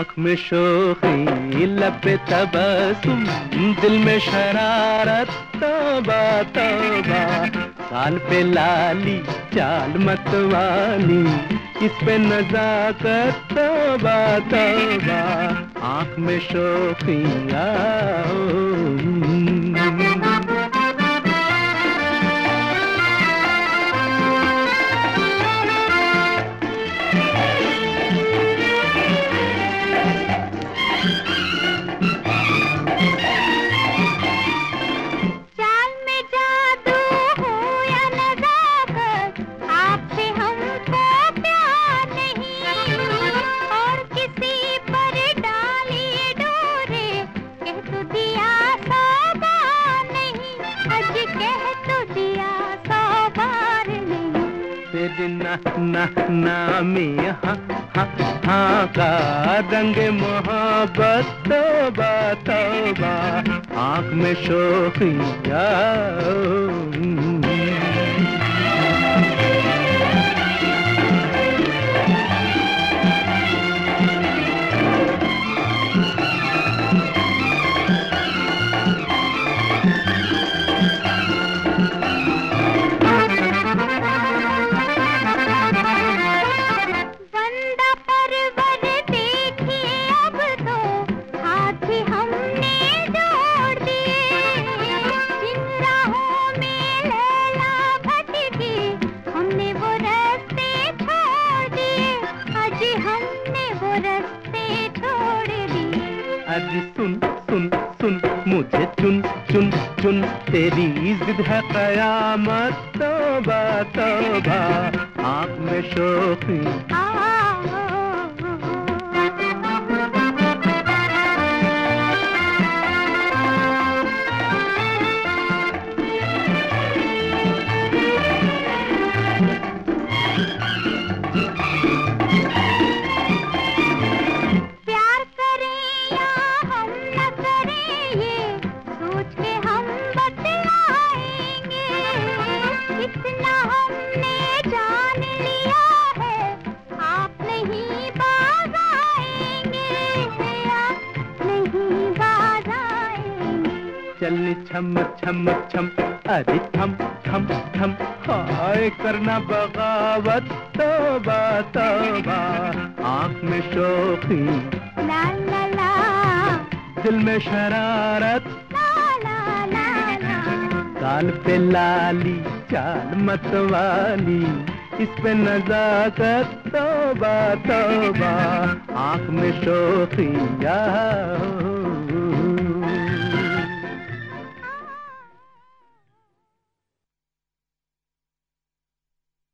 आँख में शोखी लब पे तबस्सुम, दिल में शरारत, तौबा तौबा। गाल पे लाली चाल मतवाली, इस पे नजाकत, तौबा तौबा। आँख में शोखी नामी हाँ हाँ हाँ का रंग मोहब्बत, तौबा तौबा। आँख में शोखिया सुन सुन सुन मुझे चुन चुन चुन, तेरी जिद है कयामत, तौबा तौबा। आँख में शोखी चलनी छम छम छम, अरे थम थम थम, हाय करना बगावत, तौबा तौबा। आँख में शोखी ला ला ला, दिल में शरारत, ला ला ला ला। गाल पे लाली चाल मतवाली, इस पे नजाकत, तौबा तौबा। आँख में शोखी